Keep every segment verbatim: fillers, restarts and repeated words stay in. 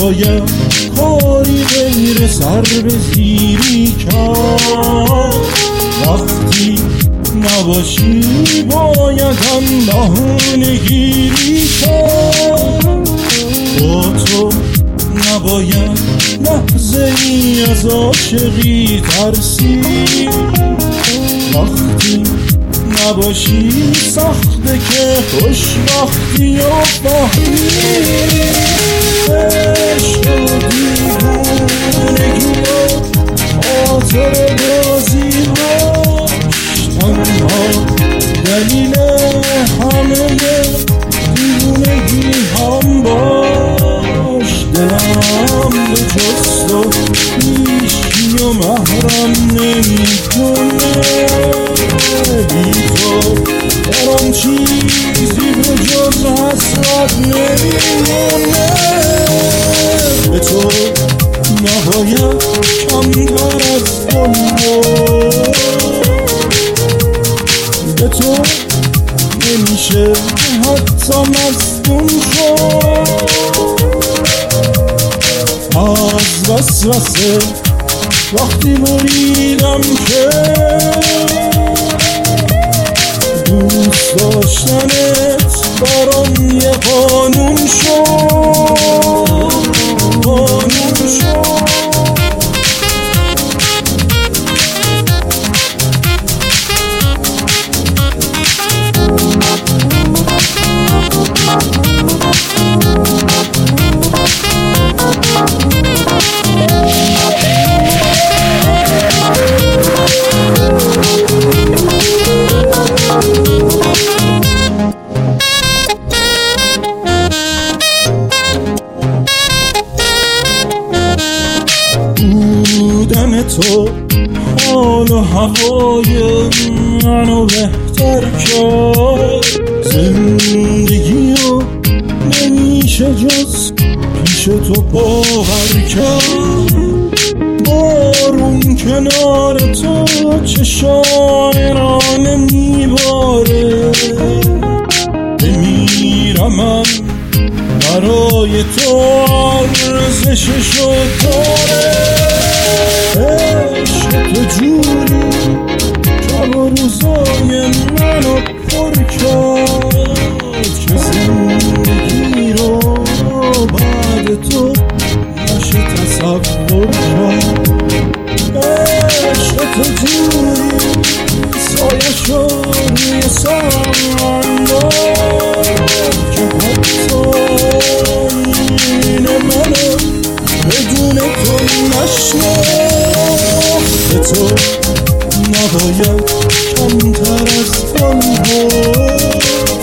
نباید کاری غیر سر به زیری کرد. وقتی نباشی بایدم بهونه گیری کرد. با تو نباید لحظه ای از عاشقی ترسی. وقتی نباشی سخته که خوشبختی و فهمی. عشق و دیوونگی و خاطر بازی هاش تنها دلیل همه دیوونگی هم باش. دلم به جز تو هیچکی و محرم نمی‌کنه. بی تو برام چیزی به جز حسرت نمیمونه. به تو نباید کمتر از گل بود. به تو نمیشه حتی مصدوم شد. از وسوسه وقتی بریدم که دوست داشتنت برام یه قانون شد. قانون شد. بودن تو حال و هوای منو بهتر کرد. زندگی رو نمیشه جز پیش تو باور کرد. بارون کنار تو چشای را نمیباره. بمیرم من برای تو ارزششو داره. عشق تو جوری شب و روزای منو پر کرد که زندگی رو بعد تو نشه تصور کرد. عشق تو جوری سایه شد روی سرم که حتی این منو بدون تو نشنه. به تو نباید کمتر از گل بود.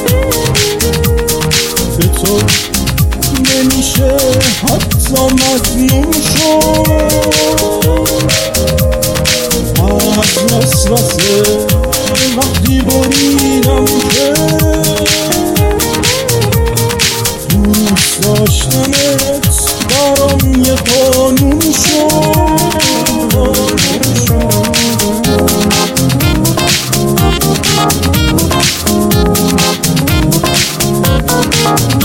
به تو نمیشه حتی مظلوم شد. از وسوسه وقتی بریدم که دوست داشتنت برام یه قانون شد. قانون شد.